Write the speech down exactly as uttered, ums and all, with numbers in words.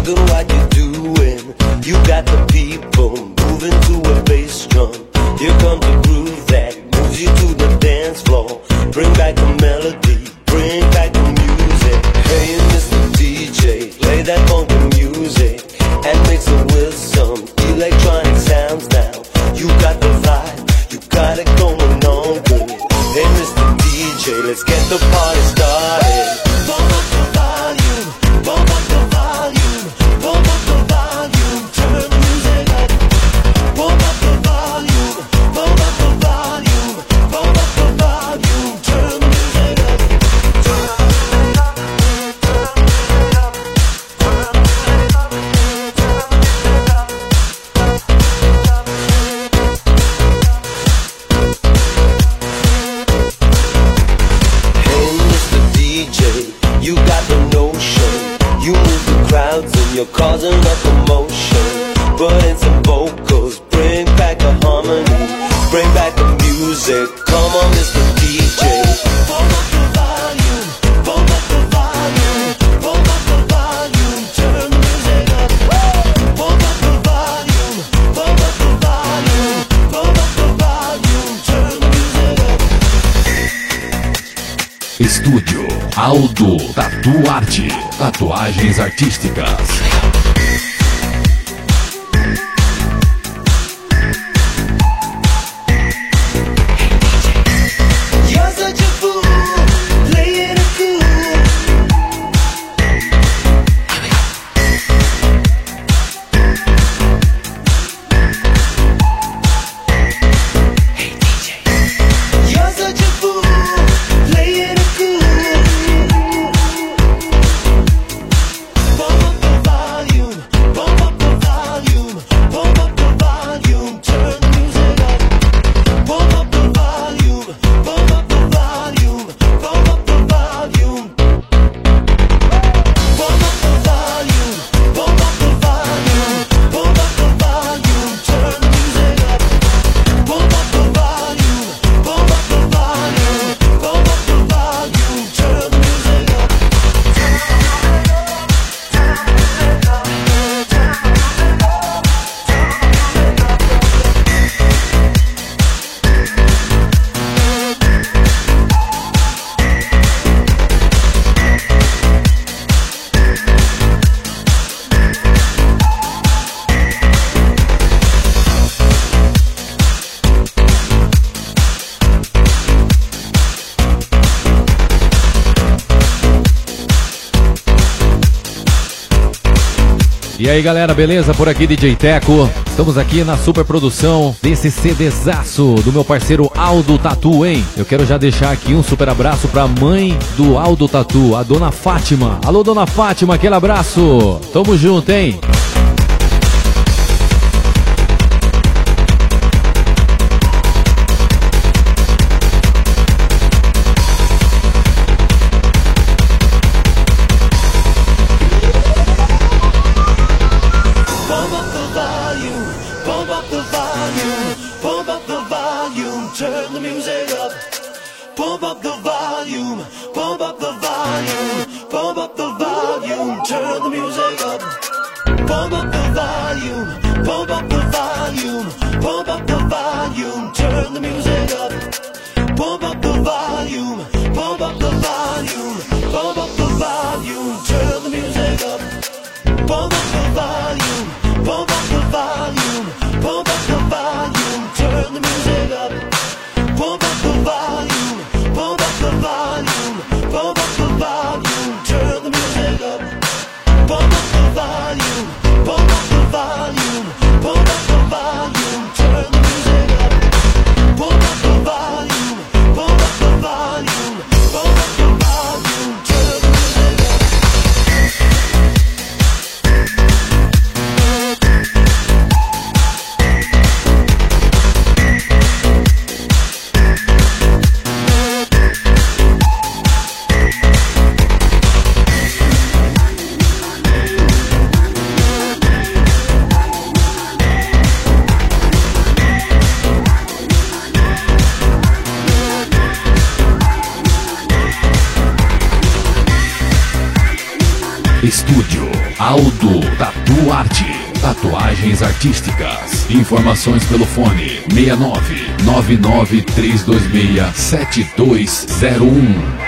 look at what you're doing. You got the people moving to a bass drum. Here comes the groove that moves you to the dance floor. Bring back the melody, bring back the music. Hey, Mister D J, play that funky music and mix it with some electronic sounds now. You got the vibe, you got it going on good. Hey, Mister D J, let's get the party started. Bump up the volume, bump up the volume, bump up the volume, turn the music up. Bump up the volume, bump up the volume, bump up the volume, turn the music up. Turn it up, turn it up, turn it up, turn it up. Hey, Mister D J, you got the notion. You move the crowds and you're causing a commotion. Put in some vocals, bring back the harmony, bring back the music. Come on, Mister D J. Bump up the volume, bump up the volume, bump up the volume, turn the music up. Bump up the volume, bump up the volume, bump up the volume, turn the music up. Estúdio Aldo Tatu Arte. Tatuagens artísticas. You're such a fool, playing it cool. Hey D J, you're such a fool, playing it cool. Bump up the volume, bump up the volume, bump up the volume, turn the music up. Bump up the volume, bump up the volume, bump up the volume. Bump up the volume, bump up the volume, bump up the volume, turn the music up. Bump up the volume, bump up the volume, bump up the volume, turn the music up. E aí galera, beleza? Por aqui D J Teco. Estamos aqui na super produção desse CDzaço do meu parceiro Aldo Tatu, hein? Eu quero já deixar aqui um super abraço pra mãe do Aldo Tatu, a dona Fátima. Alô, dona Fátima, aquele abraço. Tamo junto, hein? Bump up the volume, bump up the volume, bump up the volume, turn the music up. Bump up the volume, bump up the volume, bump up the volume, turn the music up. Bump up the volume, bump up the volume, bump up the volume, turn the music up. Bump up the volume, bump up the volume, bump up the volume, turn the music up. Bump up the volume, bump up the volume, bump up the volume, turn the music up. Bump up the volume, bump up the volume, bump up the volume, turn the music up. Bump up the volume, bump up the volume, bump up the volume, turn the music up. Bump up the volume, bump up the volume, bump up the volume, turn the music up. Estúdio Aldo Tatu Arte, tatuagens artísticas. Informações pelo fone seis nove nove nove três dois seis sete dois zero um.